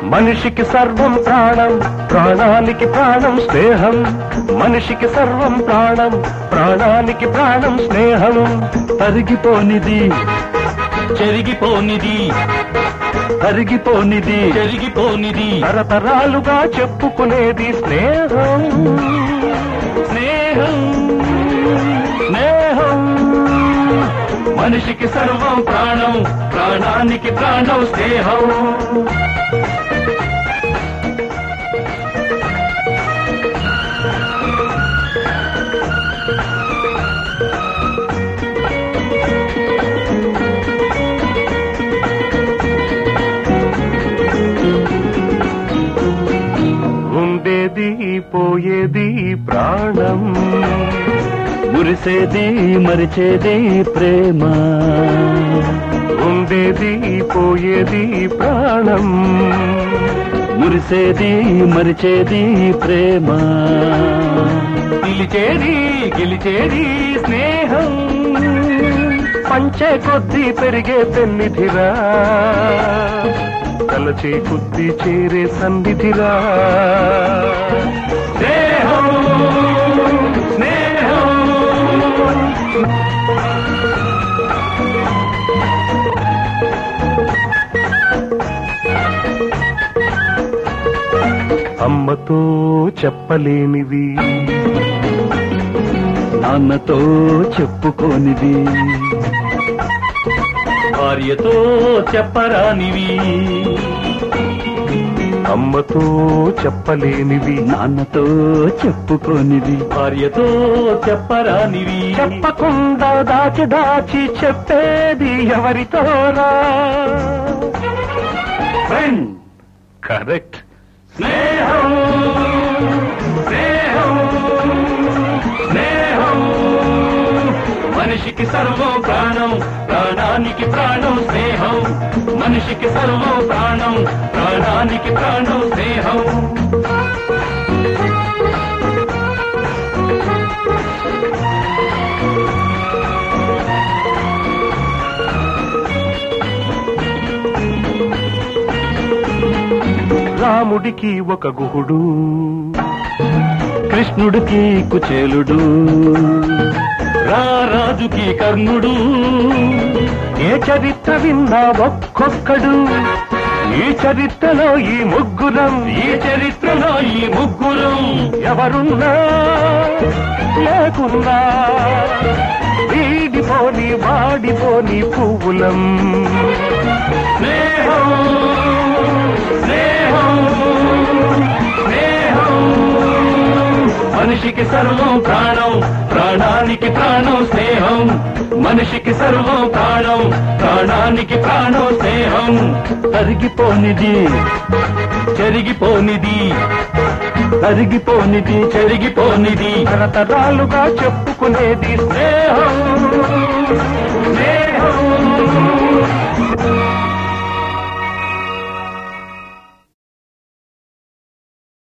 మనిషికి సర్వం ప్రాణం, ప్రాణానికి ప్రాణం స్నేహం. మనిషికి సర్వం ప్రాణం, ప్రాణానికి ప్రాణం స్నేహం. తరిగిపోనిది చెరిగిపోనిది, తరిగిపోనిది చెరిగిపోనిది, తరతరాలుగా చెప్పుకునేది స్నేహం. స్నేహం స్నేహం. మనిషికి సర్వం ప్రాణం, ప్రాణానికి ప్రాణం స్నేహం. ఉండేది పోయేది ప్రాణం, మురిసేది మరిచేది ప్రేమ. ఉండేది పోయేది ప్రాణం, మురిసేది మరిచేది ప్రేమ. పిలిచేది గెలిచేది స్నేహం. పంచే కొద్దీ పెరిగే పెన్నిధిరా, తలచే కొద్దీ చేరే సన్నిధిరా. స్నేహం స్నేహం. అమ్మతో చెప్పలేనివి, నాన్నతో చెప్పుకోనిది, భార్యతో చెప్పరానివి. అమ్మతో చెప్పలేనివి, నాన్నతో చెప్పుకోనిది, భార్యతో చెప్పరానివి. చెప్పకుండా దాచి దాచి చెప్పేది ఎవరితోరా? ఫ్రెండ్. కరెక్ట్. స్నేహం స్నేహం స్నేహం. మనిషికి సర్వం ప్రాణం, ప్రాణానికి ప్రాణం స్నేహం. మనిషికి సర్వం ప్రాణం, ప్రాణానికి ప్రాణం స్నేహం. రాముడికి ఒక గుహుడు, కృష్ణుడికి కుచేలుడు, రారాజుకి కర్ణుడు. ఏ చరిత్ర విన్నా ఒక్కొక్కడు. ఈ చరిత్రలో ఈ ముగ్గురం, ఈ చరిత్రలో ఈ ముగ్గురం. ఎవరున్నా లేకున్నా వీడిపోని వాడిపోని పువ్వులం. స్నేహం స్నేహం స్నేహం. మనిషికి సర్వం ప్రాణం, ప్రాణానికి ప్రాణం స్నేహం. మనిషికి సర్వం ప్రాణం, ప్రాణానికి ప్రాణం స్నేహం. తరిగిపోనిది చెరిగిపోనిది, తరిగిపోనిది చెరిగిపోనిది, తరతరాలుగా చెప్పుకునేది స్నేహం.